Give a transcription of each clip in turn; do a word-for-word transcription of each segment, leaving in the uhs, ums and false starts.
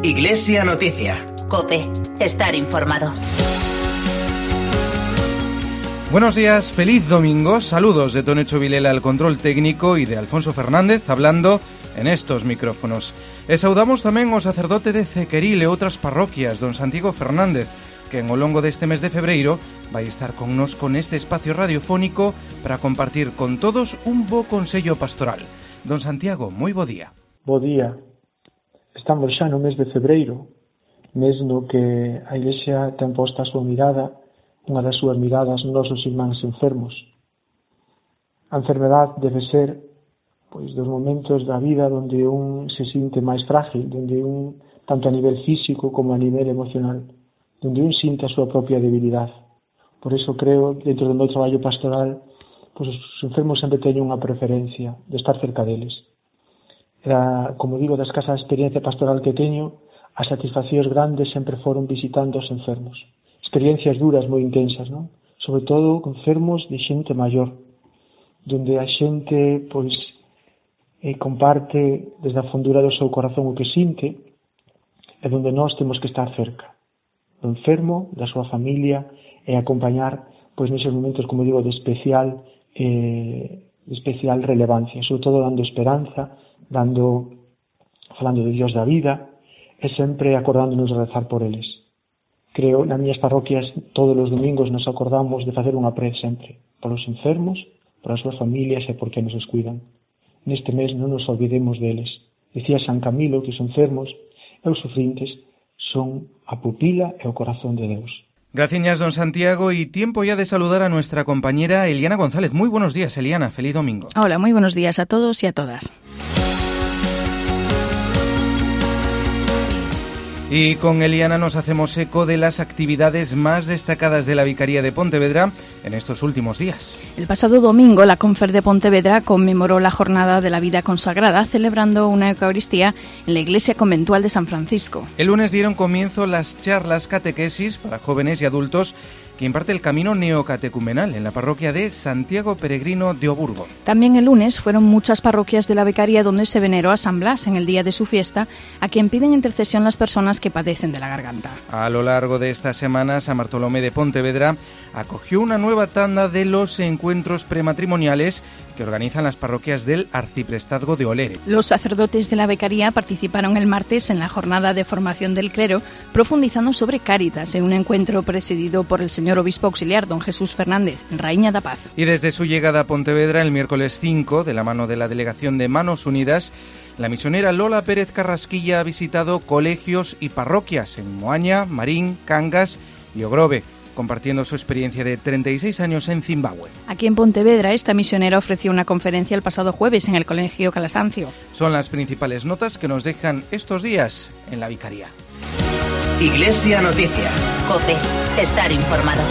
Iglesia Noticia. COPE. Estar informado. Buenos días, feliz domingo. Saludos de Tonecho Vilela al control técnico y de Alfonso Fernández hablando en estos micrófonos. E saudamos tamén o sacerdote de Cequeril e outras parroquias, don Santiago Fernández, que en o longo deste mes de febreiro vai estar connos con este espacio radiofónico para compartir con todos un bo consello pastoral. Don Santiago, moi bo día. Bo día. Estamos xa no mes de febreiro, mes no que a Iglesia ten posta a súa mirada, unha das súas miradas nos nosos irmáns enfermos. A enfermedade debe ser pois dos momentos da vida onde un se sinte máis frágil, onde un, tanto a nivel físico como a nivel emocional, onde un sinte a súa propia debilidade. Por eso creo, dentro do meu traballo pastoral, pois os enfermos sempre teñen unha preferencia de estar cerca deles. Era, como digo, da escasa experiencia pastoral que teño, as satisfaccións grandes sempre foron visitando os enfermos. Experiencias duras, moi intensas, non? Sobre todo con enfermos de xente maior, donde a xente, pois, eh, comparte desde a fondura do seu corazón o que sinte, e donde nós temos que estar cerca do enfermo, da súa familia, e acompañar, pois, neses momentos, como digo, de especial, eh, de especial relevancia, sobre todo dando esperanza, dando, falando de Dios da vida, e sempre acordándonos de rezar por eles. Creo, nas miñas parroquias, todos os domingos nos acordamos de facer unha prece sempre, para os enfermos, para as súas familias e por que nos cuidan. Neste mes non nos olvidemos deles. Decía San Camilo que os enfermos e os sufrintes son a pupila e o corazón de Deus. Gracias, don Santiago, y tiempo ya de saludar a nuestra compañera Eliana González. Muy buenos días, Eliana, feliz domingo. Hola, muy buenos días a todos y a todas. Y con Eliana nos hacemos eco de las actividades más destacadas de la Vicaría de Pontevedra en estos últimos días. El pasado domingo, la Confer de Pontevedra conmemoró la Jornada de la Vida Consagrada, celebrando una Eucaristía en la Iglesia Conventual de San Francisco. El lunes dieron comienzo las charlas catequesis para jóvenes y adultos que imparte el camino neocatecumenal en la parroquia de Santiago Peregrino de Oburgo. También el lunes fueron muchas parroquias de la Vicaría donde se veneró a San Blas en el día de su fiesta, a quien piden intercesión las personas que padecen de la garganta. A lo largo de esta semana, San Bartolomé de Pontevedra acogió una nueva tanda de los encuentros prematrimoniales que organizan las parroquias del Arciprestazgo de Olere. Los sacerdotes de la Vicaría participaron el martes en la jornada de formación del clero, profundizando sobre Cáritas en un encuentro presidido por el señor obispo auxiliar don Jesús Fernández, Raíña da Paz. Y desde su llegada a Pontevedra el miércoles cinco, de la mano de la delegación de Manos Unidas, la misionera Lola Pérez Carrasquilla ha visitado colegios y parroquias en Moaña, Marín, Cangas y Ogrove, compartiendo su experiencia de treinta y seis años en Zimbabue. Aquí en Pontevedra, esta misionera ofreció una conferencia el pasado jueves en el Colegio Calasancio. Son las principales notas que nos dejan estos días en la Vicaría. Iglesia Noticia. COPE. Estar informado.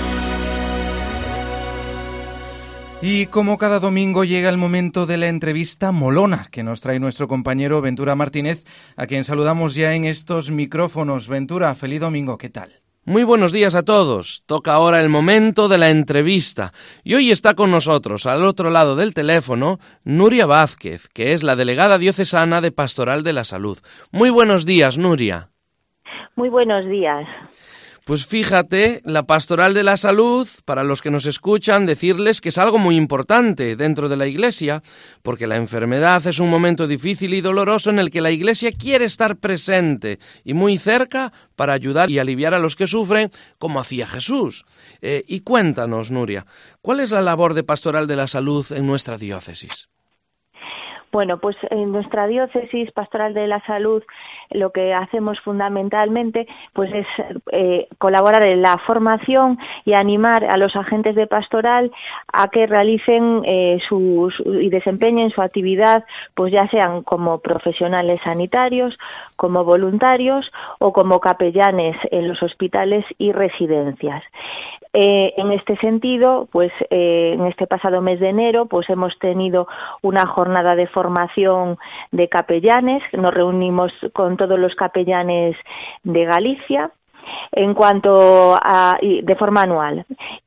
Y como cada domingo llega el momento de la entrevista molona que nos trae nuestro compañero Ventura Martínez, a quien saludamos ya en estos micrófonos. Ventura, feliz domingo, ¿qué tal? Muy buenos días a todos. Toca ahora el momento de la entrevista. Y hoy está con nosotros, al otro lado del teléfono, Nuria Vázquez, que es la delegada diocesana de Pastoral de la Salud. Muy buenos días, Nuria. Muy buenos días. Pues fíjate, la Pastoral de la Salud, para los que nos escuchan, decirles que es algo muy importante dentro de la Iglesia, porque la enfermedad es un momento difícil y doloroso en el que la Iglesia quiere estar presente y muy cerca para ayudar y aliviar a los que sufren, como hacía Jesús. Eh, y cuéntanos, Nuria, ¿cuál es la labor de Pastoral de la Salud en nuestra diócesis? Bueno, pues en nuestra diócesis Pastoral de la Salud lo que hacemos fundamentalmente pues es eh, colaborar en la formación y animar a los agentes de pastoral a que realicen eh, sus, y desempeñen su actividad, pues ya sean como profesionales sanitarios, como voluntarios o como capellanes en los hospitales y residencias. Eh, en este sentido, pues eh, en este pasado mes de enero, pues hemos tenido una jornada de formación de capellanes. Nos reunimos con todos los capellanes de Galicia en cuanto a de forma anual.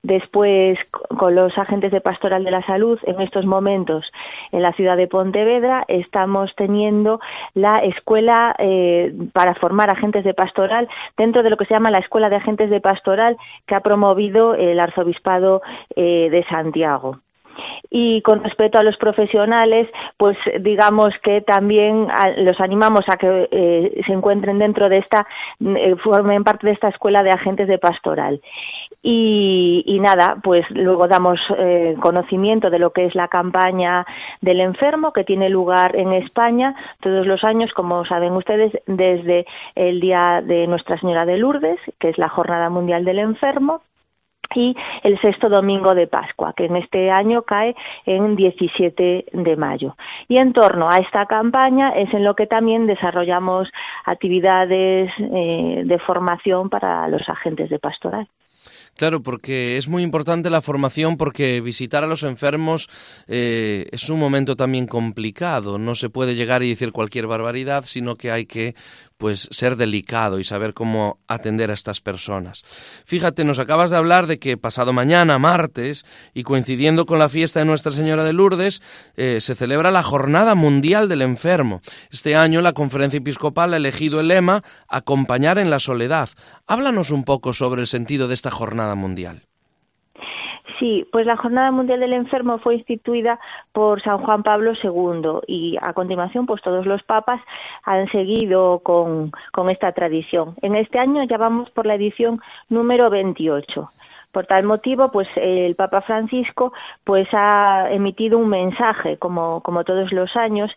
Después, con los agentes de Pastoral de la Salud, en estos momentos en la ciudad de Pontevedra estamos teniendo la escuela eh, para formar agentes de pastoral dentro de lo que se llama la Escuela de Agentes de Pastoral que ha promovido el Arzobispado eh, de Santiago. Y con respecto a los profesionales, pues digamos que también los animamos a que eh, se encuentren dentro de esta, eh, formen parte de esta escuela de agentes de pastoral. Y, y nada, pues luego damos eh, conocimiento de lo que es la campaña del enfermo que tiene lugar en España todos los años, como saben ustedes, desde el día de Nuestra Señora de Lourdes, que es la Jornada Mundial del Enfermo, y el sexto domingo de Pascua, que en este año cae en diecisiete de mayo. Y en torno a esta campaña es en lo que también desarrollamos actividades eh, de formación para los agentes de pastoral. Claro, porque es muy importante la formación, porque visitar a los enfermos eh, es un momento también complicado. No se puede llegar y decir cualquier barbaridad, sino que hay que pues ser delicado y saber cómo atender a estas personas. Fíjate, nos acabas de hablar de que pasado mañana, martes, y coincidiendo con la fiesta de Nuestra Señora de Lourdes, eh, se celebra la Jornada Mundial del Enfermo. Este año la Conferencia Episcopal ha elegido el lema Acompañar en la soledad. Háblanos un poco sobre el sentido de esta Jornada Mundial. Sí, pues la Jornada Mundial del Enfermo fue instituida por San Juan Pablo segundo y a continuación pues todos los papas han seguido con, con esta tradición. En este año ya vamos por la edición número veintiocho. Por tal motivo, pues el Papa Francisco pues ha emitido un mensaje, como, como todos los años,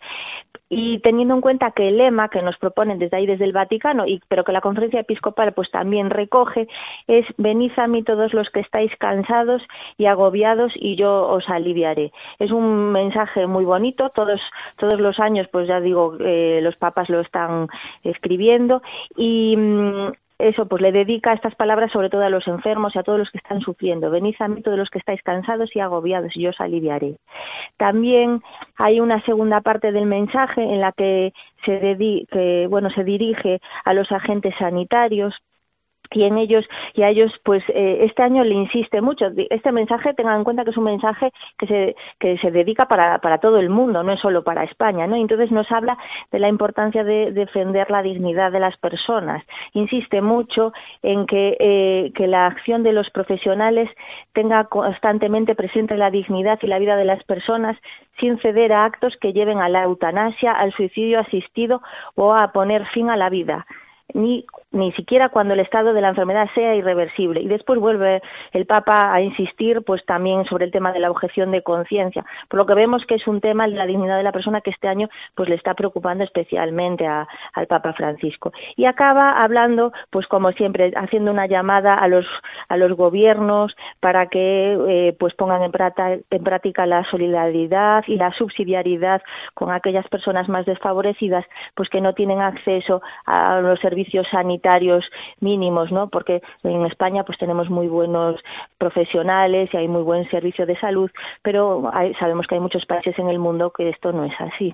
y teniendo en cuenta que el lema que nos proponen desde ahí, desde el Vaticano, y pero que la Conferencia Episcopal pues también recoge, es venid a mí todos los que estáis cansados y agobiados y yo os aliviaré. Es un mensaje muy bonito, todos, todos los años pues ya digo, eh, los papas lo están escribiendo y... Mmm, Eso, pues le dedica estas palabras sobre todo a los enfermos y a todos los que están sufriendo. Venid a mí todos los que estáis cansados y agobiados y yo os aliviaré. También hay una segunda parte del mensaje en la que se, dedi- que, bueno, se dirige a los agentes sanitarios, y en ellos y a ellos pues eh, este año le insiste mucho. Este mensaje, tengan en cuenta que es un mensaje que se que se dedica para para todo el mundo, no es solo para España, ¿no? Entonces nos habla de la importancia de defender la dignidad de las personas. Insiste mucho en que eh, que la acción de los profesionales tenga constantemente presente la dignidad y la vida de las personas, sin ceder a actos que lleven a la eutanasia, al suicidio asistido o a poner fin a la vida. Ni, ni siquiera cuando el estado de la enfermedad sea irreversible. Y después vuelve el Papa a insistir pues también sobre el tema de la objeción de conciencia, por lo que vemos que es un tema de la dignidad de la persona que este año pues le está preocupando especialmente a, al Papa Francisco. Y acaba hablando, pues como siempre, haciendo una llamada a los a los gobiernos para que eh, pues pongan en, prata, en práctica la solidaridad y la subsidiariedad con aquellas personas más desfavorecidas, pues que no tienen acceso a los servicios sanitarios mínimos, ¿no? Porque en España pues tenemos muy buenos profesionales y hay muy buen servicio de salud, pero hay, sabemos que hay muchos países en el mundo que esto no es así.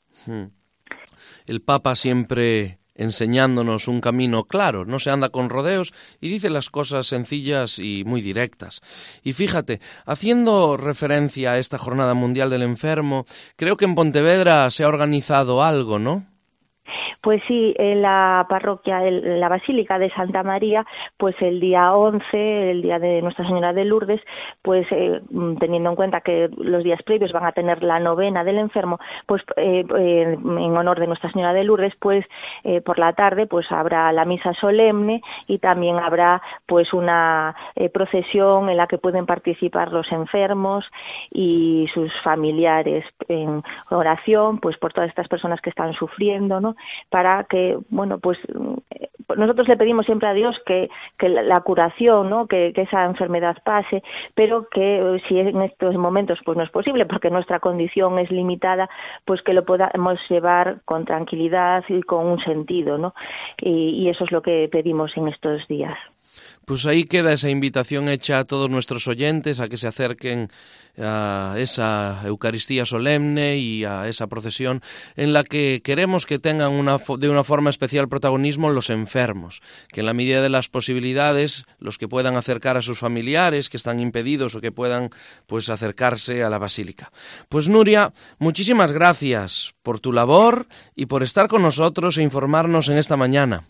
El Papa siempre enseñándonos un camino claro, no se anda con rodeos y dice las cosas sencillas y muy directas. Y fíjate, haciendo referencia a esta Jornada Mundial del Enfermo, creo que en Pontevedra se ha organizado algo, ¿no? Pues sí, en la parroquia, en la Basílica de Santa María, pues el día once, el día de Nuestra Señora de Lourdes, pues eh, teniendo en cuenta que los días previos van a tener la novena del enfermo, pues eh, eh, en honor de Nuestra Señora de Lourdes, pues eh, por la tarde pues habrá la misa solemne y también habrá pues una eh, procesión en la que pueden participar los enfermos y sus familiares en oración, pues por todas estas personas que están sufriendo, ¿no? Para que, bueno, pues nosotros le pedimos siempre a Dios que, que la curación, ¿no? Que, que esa enfermedad pase, pero que si en estos momentos pues no es posible porque nuestra condición es limitada, pues que lo podamos llevar con tranquilidad y con un sentido, ¿no? Y, y eso es lo que pedimos en estos días. Pues ahí queda esa invitación hecha a todos nuestros oyentes a que se acerquen a esa Eucaristía solemne y a esa procesión en la que queremos que tengan una, de una forma especial protagonismo los enfermos, que en la medida de las posibilidades, los que puedan acercar a sus familiares que están impedidos o que puedan pues acercarse a la Basílica. Pues Nuria, muchísimas gracias por tu labor y por estar con nosotros e informarnos en esta mañana.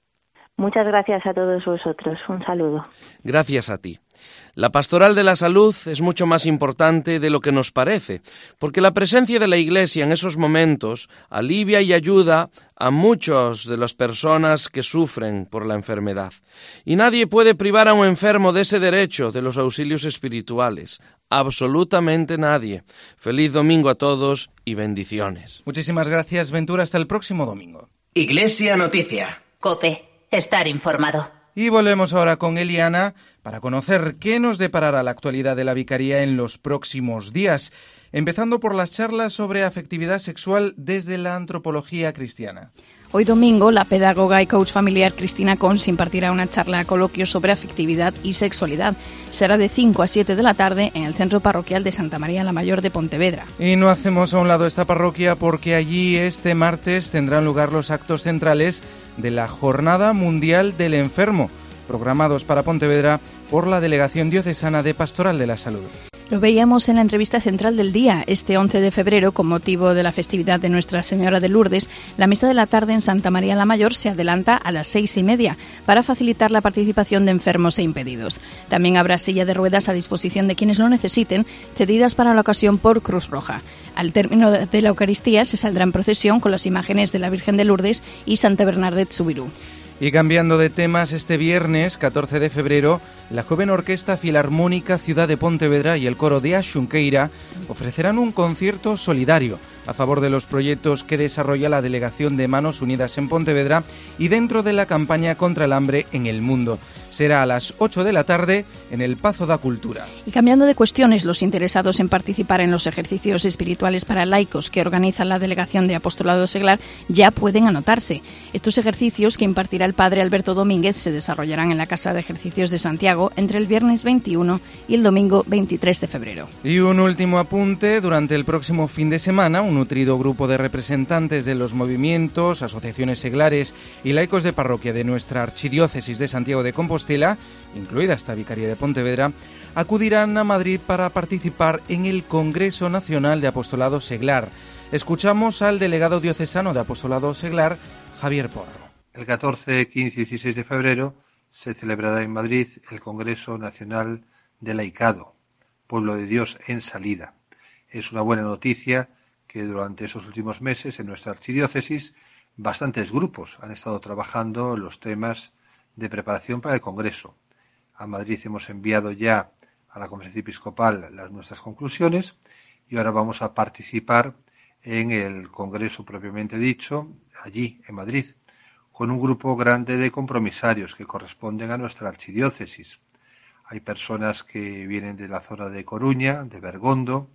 Muchas gracias a todos vosotros. Un saludo. Gracias a ti. La pastoral de la salud es mucho más importante de lo que nos parece, porque la presencia de la Iglesia en esos momentos alivia y ayuda a muchas de las personas que sufren por la enfermedad. Y nadie puede privar a un enfermo de ese derecho de los auxilios espirituales. Absolutamente nadie. Feliz domingo a todos y bendiciones. Muchísimas gracias, Ventura. Hasta el próximo domingo. Iglesia Noticia. COPE. Estar informado. Y volvemos ahora con Eliana para conocer qué nos deparará la actualidad de la Vicaría en los próximos días, empezando por las charlas sobre afectividad sexual desde la antropología cristiana. Hoy domingo, la pedagoga y coach familiar Cristina Cons impartirá una charla coloquio sobre afectividad y sexualidad. Será de cinco a siete de la tarde en el Centro Parroquial de Santa María la Mayor de Pontevedra. Y no hacemos a un lado esta parroquia porque allí este martes tendrán lugar los actos centrales de la Jornada Mundial del Enfermo, programados para Pontevedra por la Delegación Diocesana de Pastoral de la Salud. Lo veíamos en la entrevista central del día. Este once de febrero, con motivo de la festividad de Nuestra Señora de Lourdes, la misa de la tarde en Santa María la Mayor se adelanta a las seis y media para facilitar la participación de enfermos e impedidos. También habrá silla de ruedas a disposición de quienes lo necesiten, cedidas para la ocasión por Cruz Roja. Al término de la Eucaristía se saldrá en procesión con las imágenes de la Virgen de Lourdes y Santa Bernadette Subirú. Y cambiando de temas, este viernes, catorce de febrero, la joven Orquesta Filarmónica Ciudad de Pontevedra y el coro de Axunqueira ofrecerán un concierto solidario a favor de los proyectos que desarrolla la Delegación de Manos Unidas en Pontevedra y dentro de la campaña contra el hambre en el mundo. Será a las ocho de la tarde en el Pazo da Cultura. Y cambiando de cuestiones, los interesados en participar en los ejercicios espirituales para laicos que organiza la Delegación de Apostolado Seglar ya pueden anotarse. Estos ejercicios que impartirá el padre Alberto Domínguez se desarrollarán en la Casa de Ejercicios de Santiago entre el viernes veintiuno y el domingo veintitrés de febrero. Y un último apunte: durante el próximo fin de semana, un nutrido grupo de representantes de los movimientos, asociaciones seglares y laicos de parroquia de nuestra Archidiócesis de Santiago de Compostela, incluida esta Vicaría de Pontevedra, acudirán a Madrid para participar en el Congreso Nacional de Apostolado Seglar. Escuchamos al delegado diocesano de Apostolado Seglar, Javier Porro. El catorce, quince y dieciséis de febrero se celebrará en Madrid el Congreso Nacional de Laicado, Pueblo de Dios en Salida. Es una buena noticia que durante esos últimos meses en nuestra archidiócesis bastantes grupos han estado trabajando los temas de preparación para el Congreso. A Madrid hemos enviado ya a la Conferencia Episcopal las nuestras conclusiones y ahora vamos a participar en el Congreso propiamente dicho, allí en Madrid, con un grupo grande de compromisarios que corresponden a nuestra archidiócesis. Hay personas que vienen de la zona de Coruña, de Bergondo,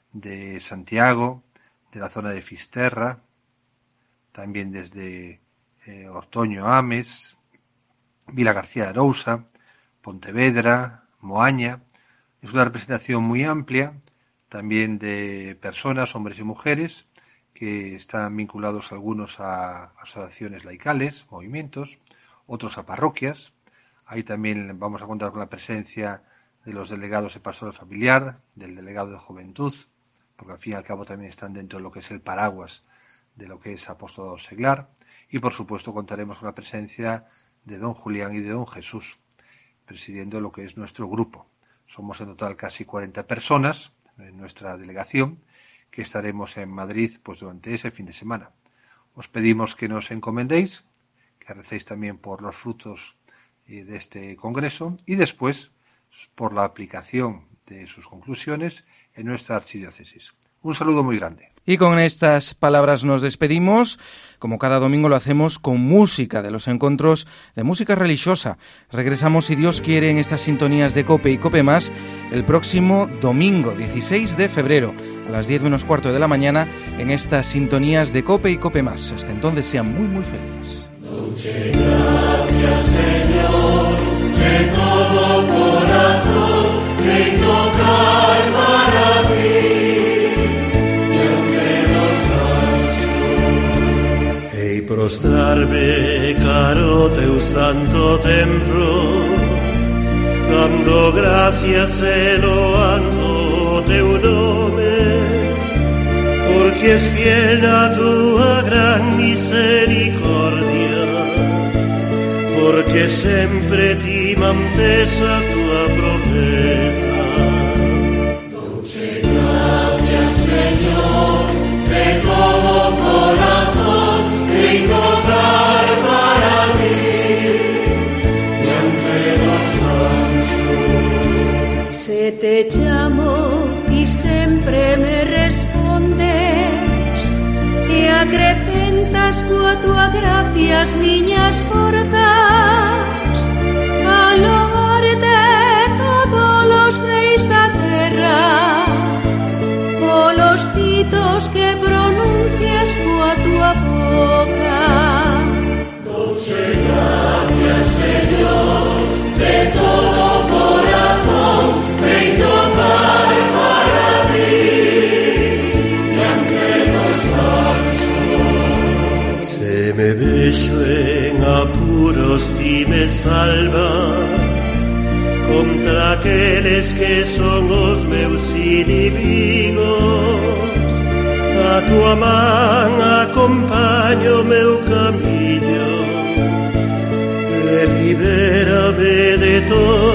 de Santiago, de la zona de Fisterra, también desde eh, Ortoño, Ames, Vila García de Arousa, Pontevedra, Moaña. Es una representación muy amplia, también de personas, hombres y mujeres, que están vinculados algunos a asociaciones laicales, movimientos, otros a parroquias. Ahí también vamos a contar con la presencia de los delegados de pastoral familiar, del delegado de juventud, porque al fin y al cabo también están dentro de lo que es el paraguas de lo que es apostolado seglar. Y por supuesto contaremos con la presencia de don Julián y de don Jesús, presidiendo lo que es nuestro grupo. Somos en total casi cuarenta personas en nuestra delegación, que estaremos en Madrid pues durante ese fin de semana. Os pedimos que nos encomendéis, que recéis también por los frutos eh, de este congreso y después por la aplicación de sus conclusiones en nuestra archidiócesis. Un saludo muy grande. Y con estas palabras nos despedimos. Como cada domingo lo hacemos con música de los encuentros de música religiosa. Regresamos, si Dios quiere, en estas sintonías de COPE y COPE Más el próximo domingo dieciséis de febrero a las diez menos cuarto de la mañana en estas sintonías de COPE y COPE Más. Hasta entonces sean muy muy felices. Muchas gracias, Señor. prostrarme caro teu santo templo, dando gracias e loando teu nome, porque es fiel na tua gran misericordia, porque sempre ti mantes a tua promesa. Dolce gracias, Señor, de todo corazón, de tocar para mí, y ante los anchos. Se te llamo y siempre me respondes, e acrecentas coa tua gracias miñas forzas, a loarte todos los reis da terra, polos ditos que pronuncias coa tua boca. Dolce gracias, Señor, de todo corazón, ven tocar para mí, y ante los anchos. Se me vexo en apuros, ti me salvas, contra aqueles que son os meus inimigos. A tua man acompaño meu camiño, e libérame de todo